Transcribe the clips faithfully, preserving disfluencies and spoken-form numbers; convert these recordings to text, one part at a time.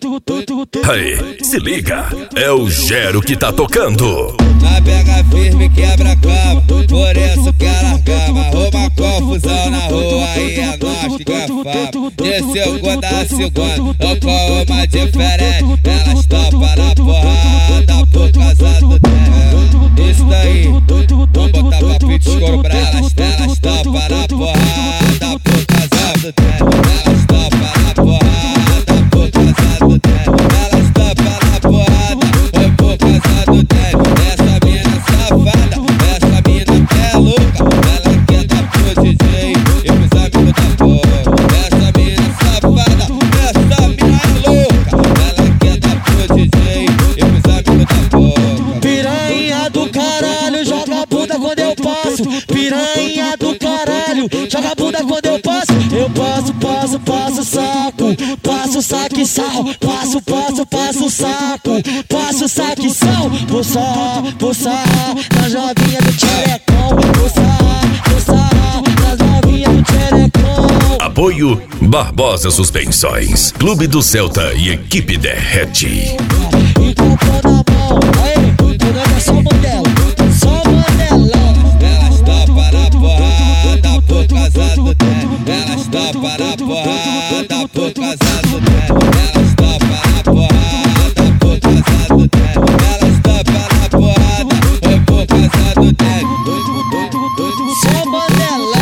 Aí, se liga, é o Gero que tá tocando. Na pega firme, quebra a cama, por isso que ela cama. Arruma confusão na rua, aí é nós que é fama. De segunda a segunda, eu com uma diferente. Elas topam na porrada por causa do tempo. Isso daí, vamos botar papo de escuro pra elas. Elas topam na porrada por causa do tempo. Elas topam na porrada por causa do tempo. Elas topam na porrada por causa do tempo. Essa mina safada, essa mina é louca. Ela quer dar pro D J e pros amigos da porra. Essa mina safada, essa mina é louca. Ela quer dar pro D J e pros amigos da porra. Piranha do caralho, joga a bunda quando eu passo. Piranha do caralho, joga a bunda quando eu passo. Eu passo, passo, passo saco. Passo, saque, sal. Passo, passo, passo saco. Passo, saque, sal. Vou sarrar, vou sarrar nas novinhas do tcherecão. Vou sarrar, vou sarrar nas novinhas do tcherecão. Apoio Barbosa Suspensões, Clube do Celta e Equipe Derrete. Então põe na mão, aí, quando é só modelo, só modelão. Elas topam na porrada por causa do tempo. Elas topam na porrada por causa do tempo. Elas topam na porrada por causa do tempo. Elas topam na porrada por causa do tempo. Só modelão.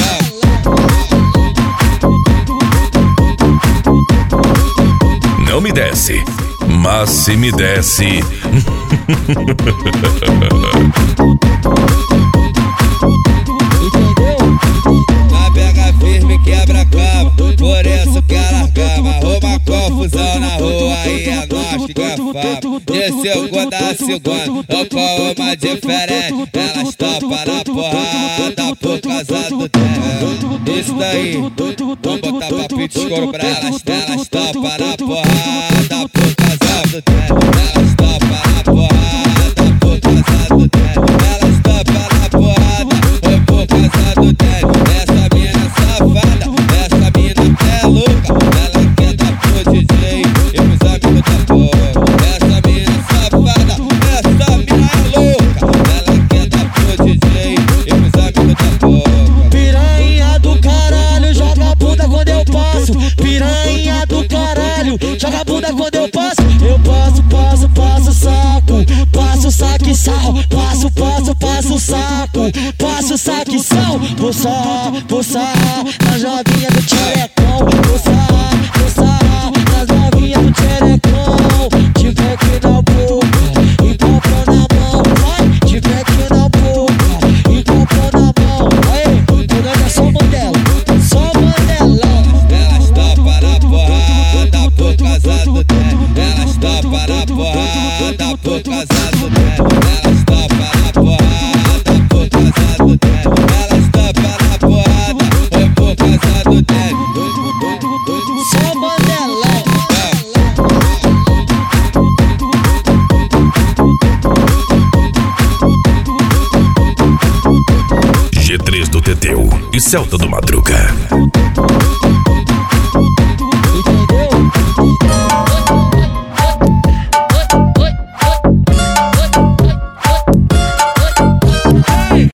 Não me desce, mas se me desce. Na pega firme, quebra a cama, por isso que ela cama. Arruma confusão na rua, aí é nós que é fama. De segunda a segunda, eu com uma diferente. Elas topam na porrada por causa do tempo. Isso daí, vamos botar papo de escuro pra elas. Elas topam na porrada por causa do tempo. Elas topam na porrada por causa do tempo. Elas topam na porrada por causa do tempo. Essa mina safada, essa mina é louca. Ela quer dar pro D J e pros amigos da porra. Essa mina safada, essa mina é louca. Ela quer dar pro D J e pros amigos da porra. Piranha do caralho, joga a bunda quando eu passo. Piranha do caralho, joga a bunda quando eu passo. Eu passo, passo, passo saco. Passo, saque, sal. Passo, passo, passo saco. Passo, saque, sal. Vou sarrar, vou sarrar nas novinhas do tcherecão. Vou sarrar, vou sarrar nas novinhas do tcherecão. Tiver aqui na boca, então põe na mão. Vai, tiver aqui na boca, então põe na mão. Aí, quando é só modelo, só modelão. Elas topam na porrada por causa do tempo. Elas topam na porrada por causa do tempo. Elas topam na porrada por causa do tempo. Elas topam na porrada por causa do tempo. Só modelão. G três do Teteu e Celta do Madruga.